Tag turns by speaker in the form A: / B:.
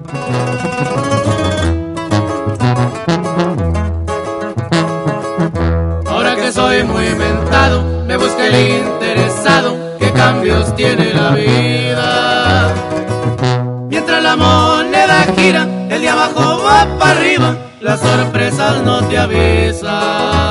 A: Ahora que soy muy inventado, me busca el interesado, qué cambios tiene la vida. Mientras la moneda gira, el de abajo va para arriba, las sorpresas no te avisan.